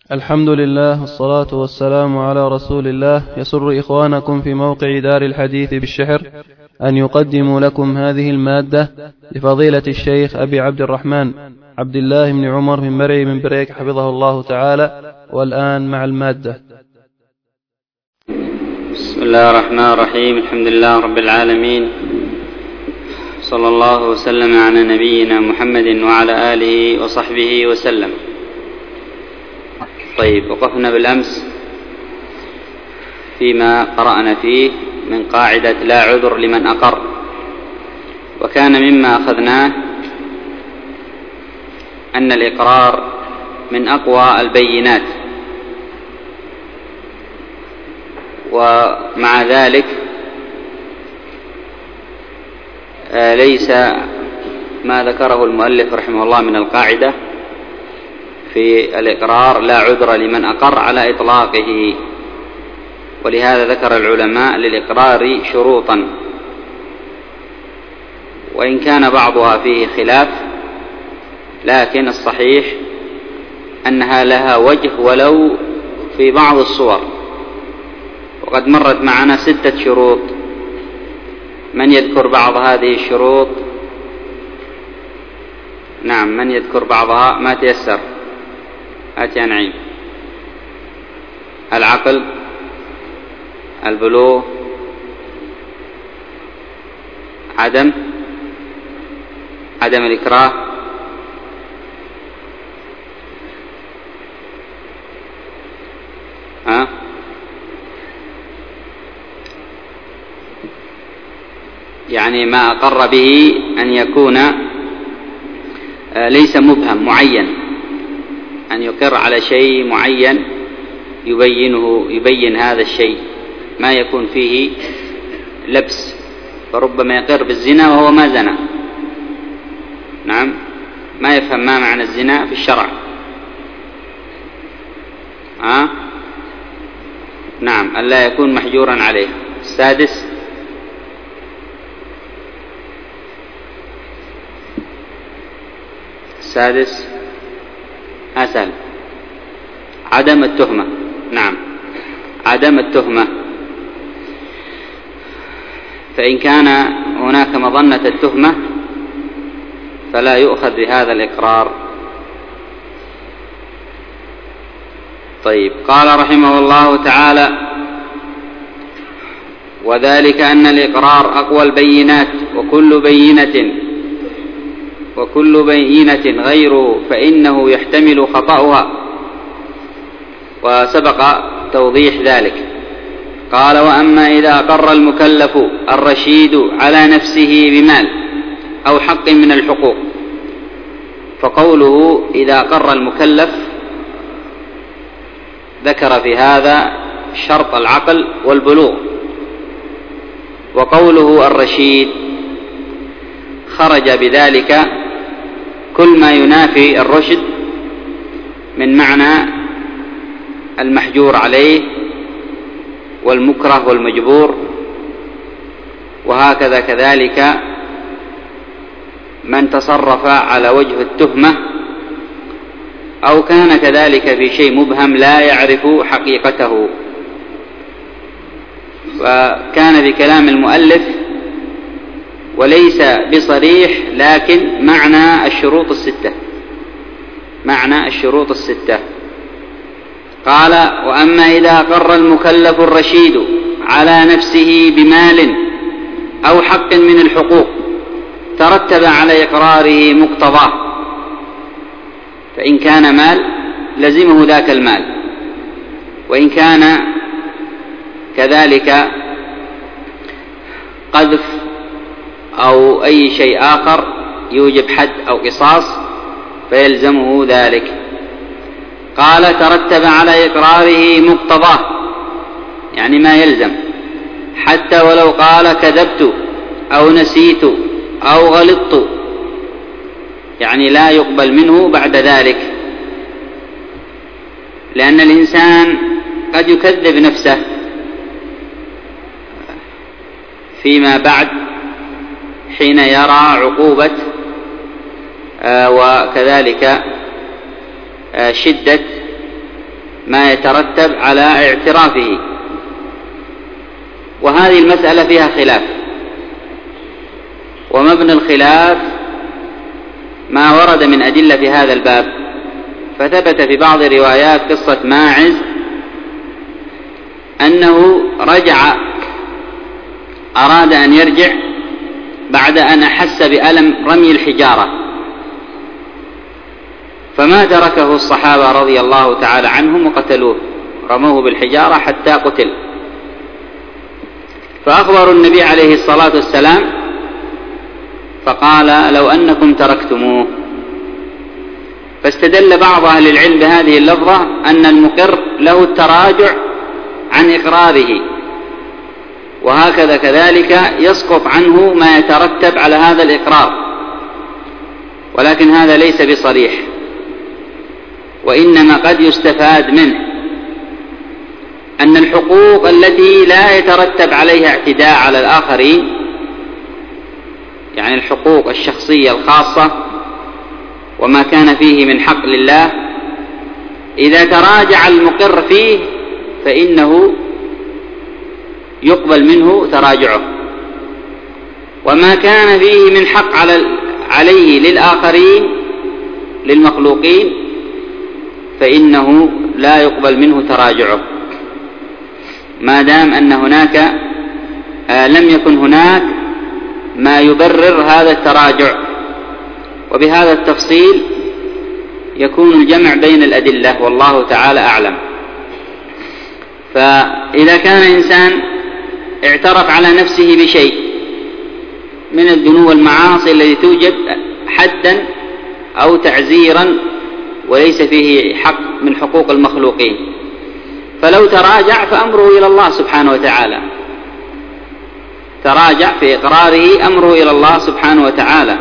الحمد لله والصلاة والسلام على رسول الله. يسر إخوانكم في موقع دار الحديث بالشحر أن يقدموا لكم هذه المادة لفضيلة الشيخ أبي عبد الرحمن عبد الله بن عمر بن مرعي من بريك حفظه الله تعالى. والآن مع المادة. بسم الله الرحمن الرحيم. الحمد لله رب العالمين، صلى الله وسلم على نبينا محمد وعلى آله وصحبه وسلم. طيب، وقفنا بالأمس فيما قرأنا فيه من قاعدة لا عذر لمن أقر، وكان مما أخذناه أن الإقرار من أقوى البينات، ومع ذلك ليس ما ذكره المؤلف رحمه الله من القاعدة في الإقرار لا عذر لمن أقر على إطلاقه، ولهذا ذكر العلماء للإقرار شروطا، وإن كان بعضها فيه خلاف، لكن الصحيح أنها لها وجه ولو في بعض الصور. وقد مرت معنا 6 شروط. من يذكر بعض هذه الشروط؟ نعم، من يذكر بعضها؟ ما تيسر. هات يا نعيم. العقل، البلوغ، عدم الإكراه، يعني ما أقر به أن يكون ليس مبهم معين، أن يقر على شيء معين يبين هذا الشيء، ما يكون فيه لبس، فربما يقر بالزنا وهو ما زنى. نعم، ما يفهم ما معنى الزنا في الشرع. نعم، ألا يكون محجورا عليه. السادس، أسهل، عدم التهمة. نعم، عدم التهمة، فإن كان هناك مظنة التهمة فلا يؤخذ بهذا الإقرار. طيب، قال رحمه الله تعالى: وذلك أن الإقرار أقوى البينات، وكل بينة غيره فإنه يحتمل خطأها. وسبق توضيح ذلك. قال: وأما إذا أقر المكلف الرشيد على نفسه بمال أو حق من الحقوق، فقوله إذا أقر المكلف ذكر في هذا شرط العقل والبلوغ، وقوله الرشيد خرج بذلك كل ما ينافي الرشد من معنى المحجور عليه والمكره والمجبور، وهكذا كذلك من تصرف على وجه التهمة أو كان كذلك في شيء مبهم لا يعرف حقيقته. وكان بكلام المؤلف وليس بصريح، لكن معنى الشروط الستة. قال: وأما إذا أقر المكلف الرشيد على نفسه بمال أو حق من الحقوق ترتب على إقراره مقتضاه، فإن كان مال لزمه ذاك المال، وإن كان كذلك قذف أو أي شيء آخر يوجب حد أو قصاص فيلزمه ذلك. قال: ترتب على إقراره مقتضاه، يعني ما يلزم، حتى ولو قال كذبت أو نسيت أو غلطت، يعني لا يقبل منه بعد ذلك، لأن الإنسان قد يكذب نفسه فيما بعد حين يرى عقوبة وكذلك شدة ما يترتب على اعترافه. وهذه المسألة فيها خلاف، ومبنى الخلاف ما ورد من أدلة في هذا الباب. فثبت في بعض الروايات قصة ماعز أنه رجع، أراد أن يرجع بعد أن أحس بألم رمي الحجارة، فما تركه الصحابة رضي الله تعالى عنهم وقتلوه، رموه بالحجارة حتى قتل. فأخبروا النبي عليه الصلاة والسلام فقال لو أنكم تركتموه. فاستدل بعض أهل العلم بهذه اللفظة أن المقر له التراجع عن إقراره، وهكذا كذلك يسقط عنه ما يترتب على هذا الإقرار، ولكن هذا ليس بصريح، وإنما قد يستفاد منه أن الحقوق التي لا يترتب عليها اعتداء على الآخرين، يعني الحقوق الشخصية الخاصة وما كان فيه من حق لله، إذا تراجع المقر فيه فإنه يقبل منه تراجعه، وما كان فيه من حق عليه للآخرين للمخلوقين فإنه لا يقبل منه تراجعه، ما دام أن هناك لم يكن هناك ما يبرر هذا التراجع. وبهذا التفصيل يكون الجمع بين الأدلة، والله تعالى أعلم. فإذا كان إنسان اعترف على نفسه بشيء من الذنوب والمعاصي التي توجب حدا أو تعزيرا وليس فيه حق من حقوق المخلوقين، فلو تراجع فأمره إلى الله سبحانه وتعالى، تراجع في إقراره أمره إلى الله سبحانه وتعالى،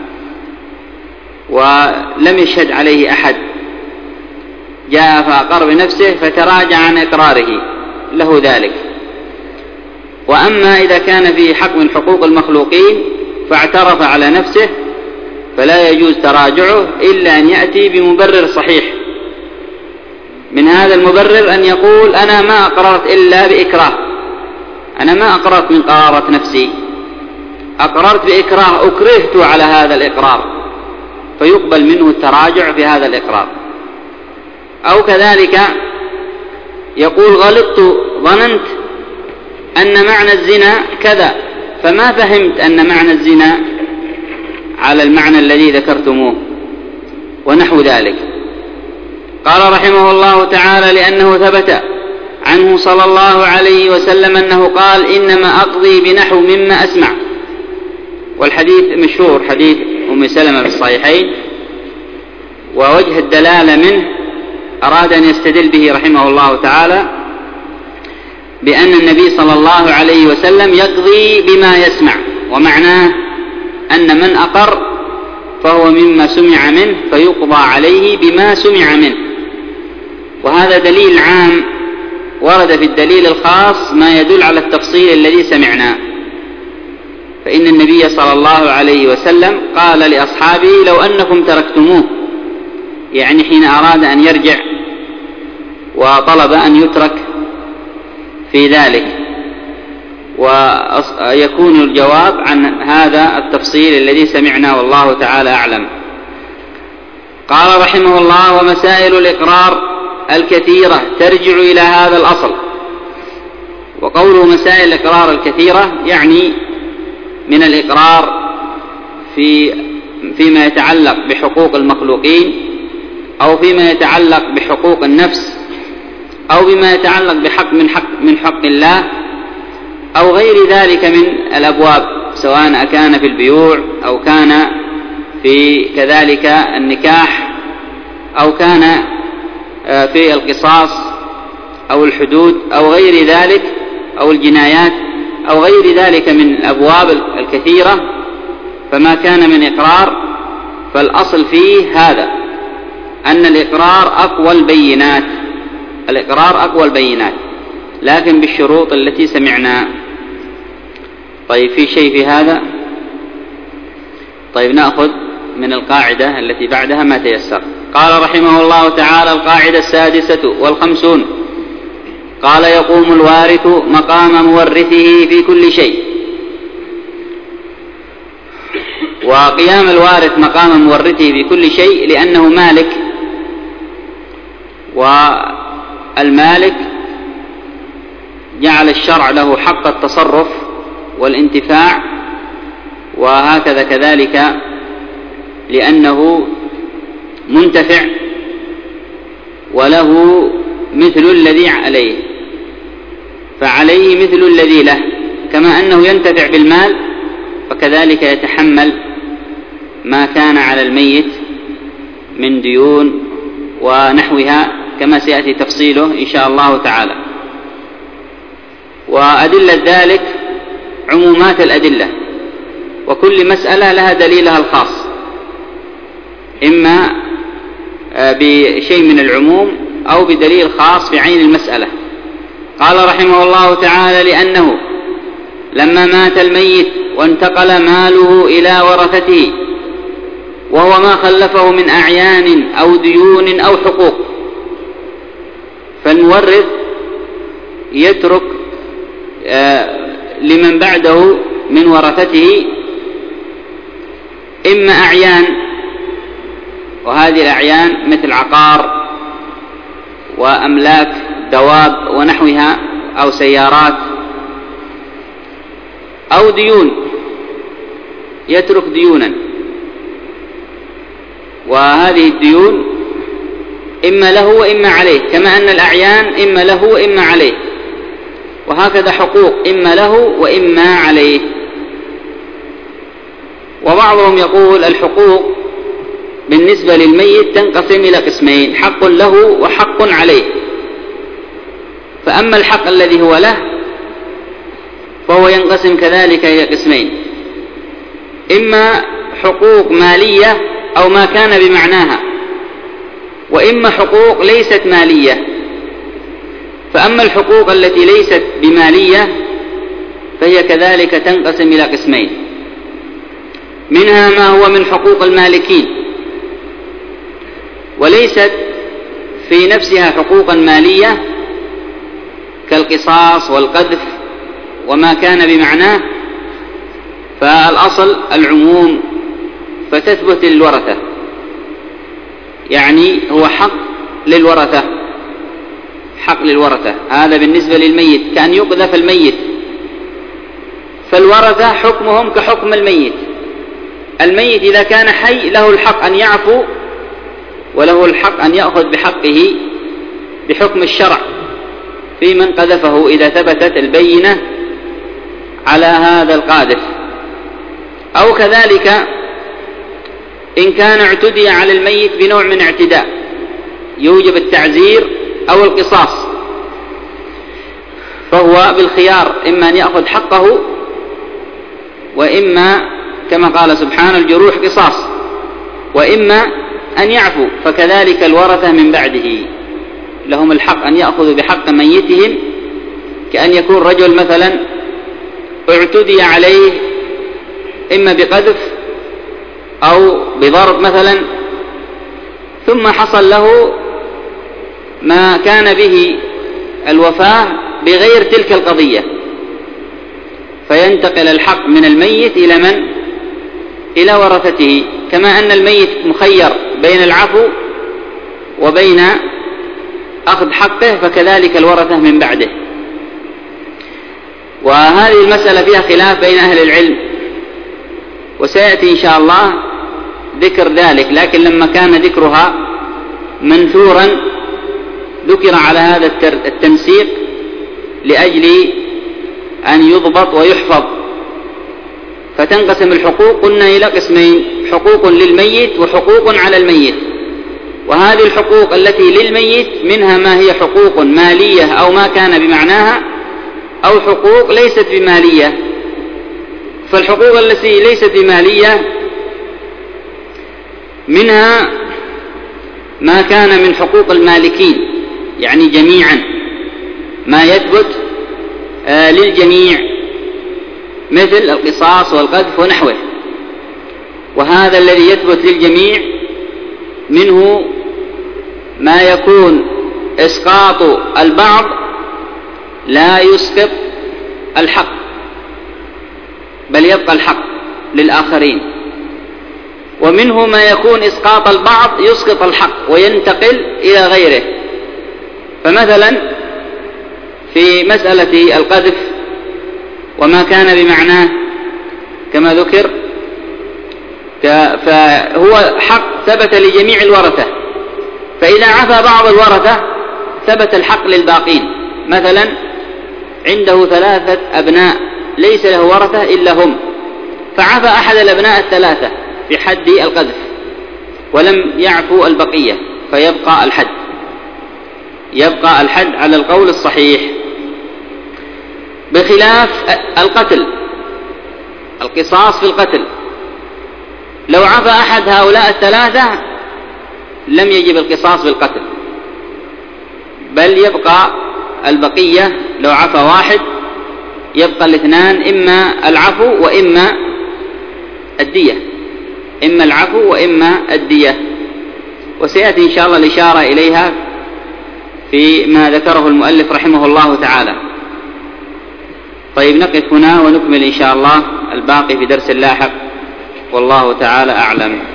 ولم يشهد عليه أحد، جاء فأقر بنفسه فتراجع عن إقراره له ذلك. وأما إذا كان فيه حق من حقوق المخلوقين فاعترف على نفسه فلا يجوز تراجعه إلا أن يأتي بمبرر صحيح. من هذا المبرر أن يقول أنا ما أقررت إلا بإكراه، أنا ما أقررت من قرارة نفسي، أقررت بإكراه، أكرهت على هذا الإقرار، فيقبل منه التراجع في هذا الإقرار. أو كذلك يقول غلطت، ظننت أن معنى الزنا كذا فما فهمت أن معنى الزنا على المعنى الذي ذكرتموه، ونحو ذلك. قال رحمه الله تعالى لأنه ثبت عنه صلى الله عليه وسلم أنه قال إنما أقضي بنحو مما أسمع. والحديث مشهور، حديث أم سلمة في الصحيحين، ووجه الدلالة منه أراد أن يستدل به رحمه الله تعالى بأن النبي صلى الله عليه وسلم يقضي بما يسمع، ومعناه أن من أقر فهو مما سمع منه فيقضى عليه بما سمع منه. وهذا دليل عام ورد في الدليل الخاص ما يدل على التفصيل الذي سمعناه. فإن النبي صلى الله عليه وسلم قال لأصحابه لو أنكم تركتموه، يعني حين أراد أن يرجع وطلب أن يترك في ذلك، ويكون الجواب عن هذا التفصيل الذي سمعنا والله تعالى أعلم. قال رحمه الله ومسائل الإقرار الكثيرة ترجع إلى هذا الأصل. وقوله مسائل الإقرار الكثيرة يعني من الإقرار فيما يتعلق بحقوق المخلوقين، أو فيما يتعلق بحقوق النفس، أو بما يتعلق من حق الله، أو غير ذلك من الأبواب، سواء كان في البيوع أو كان في كذلك النكاح، أو كان في القصاص أو الحدود أو غير ذلك، أو الجنايات أو غير ذلك من الأبواب الكثيرة. فما كان من إقرار فالأصل فيه هذا، أن الإقرار أقوى البينات، الإقرار أقوى البينات، لكن بالشروط التي سمعنا. طيب في شيء في هذا؟ طيب نأخذ من القاعدة التي بعدها ما تيسر. قال رحمه الله تعالى: القاعدة 56. قال: يقوم الوارث مقام مورثه في كل شيء. وقيام الوارث مقام مورثه في كل شيء لأنه مالك، والمالك جعل الشرع له حق التصرف والانتفاع، وهكذا كذلك لأنه منتفع وله مثل الذي عليه، فعليه مثل الذي له، كما أنه ينتفع بالمال فكذلك يتحمل ما كان على الميت من ديون ونحوها، كما سيأتي تفصيله إن شاء الله تعالى. وأدلة ذلك عمومات الأدلة، وكل مسألة لها دليلها الخاص، إما بشيء من العموم أو بدليل خاص بعين المسألة. قال رحمه الله تعالى: لأنه لما مات الميت وانتقل ماله إلى ورثته، وهو ما خلفه من أعيان أو ديون أو حقوق، فالمورث يترك لمن بعده من ورثته إما أعيان، وهذه الأعيان مثل عقار وأملاك دواب ونحوها أو سيارات، أو ديون، يترك ديونا، وهذه الديون إما له وإما عليه، كما أن الأعيان إما له وإما عليه، وهكذا حقوق إما له وإما عليه. وبعضهم يقول الحقوق بالنسبة للميت تنقسم إلى قسمين: حق له وحق عليه. فأما الحق الذي هو له فهو ينقسم كذلك إلى قسمين: إما حقوق مالية أو ما كان بمعناها، وإما حقوق ليست مالية. فأما الحقوق التي ليست بمالية فهي كذلك تنقسم إلى قسمين: منها ما هو من حقوق المالكين، وليست في نفسها حقوقا مالية كالقصاص والقذف وما كان بمعناه، فالأصل العموم فتثبت للورثة، يعني هو حق للورثة، حق للورثة. هذا بالنسبة للميت كأن يقذف الميت، فالورثة حكمهم كحكم الميت. الميت إذا كان حي له الحق أن يعفو، وله الحق أن يأخذ بحقه بحكم الشرع في من قذفه إذا ثبتت البينة على هذا القاذف. أو كذلك إن كان اعتدي على الميت بنوع من اعتداء يوجب التعزير أو القصاص، فهو بالخيار، إما أن يأخذ حقه وإما كما قال سبحانه: الجروح قصاص، وإما أن يعفو. فكذلك الورثة من بعده لهم الحق أن يأخذوا بحق ميتهم، كأن يكون رجل مثلا اعتدي عليه إما بقذف أو بضرب مثلا، ثم حصل له ما كان به الوفاة بغير تلك القضية، فينتقل الحق من الميت إلى من؟ إلى ورثته. كما أن الميت مخير بين العفو وبين أخذ حقه، فكذلك الورثة من بعده. وهذه المسألة فيها خلاف بين أهل العلم، وسيأتي إن شاء الله ذكر ذلك، لكن لما كان ذكرها منثورا ذكر على هذا التنسيق لأجل أن يضبط ويحفظ. فتنقسم الحقوق قلنا إلى قسمين: حقوق للميت وحقوق على الميت. وهذه الحقوق التي للميت منها ما هي حقوق مالية أو ما كان بمعناها، أو حقوق ليست بمالية. فالحقوق التي ليست بمالية منها ما كان من حقوق المالكين، يعني جميعا ما يثبت للجميع مثل القصاص والقذف ونحوه. وهذا الذي يثبت للجميع منه ما يكون إسقاط البعض لا يسقط الحق، بل يبقى الحق للآخرين. ومنه ما يكون إسقاط البعض يسقط الحق وينتقل إلى غيره. فمثلا في مسألة القذف وما كان بمعناه كما ذكر، فهو حق ثبت لجميع الورثة، فإذا عفى بعض الورثة ثبت الحق للباقين. مثلا عنده 3 أبناء ليس له ورثة إلا هم، فعفى أحد الأبناء 3 في حد القذف ولم يعفو البقية، فيبقى الحد، يبقى الحد على القول الصحيح. بخلاف القتل، القصاص في القتل، لو عفى أحد هؤلاء 3 لم يجب القصاص بالقتل، بل يبقى البقية. لو عفى واحد يبقى 2، إما العفو وإما الدية، إما العفو وإما الدية. وسيأتي إن شاء الله الإشارة إليها في ما ذكره المؤلف رحمه الله تعالى. طيب نقف هنا ونكمل إن شاء الله الباقي في درس لاحق، والله تعالى أعلم.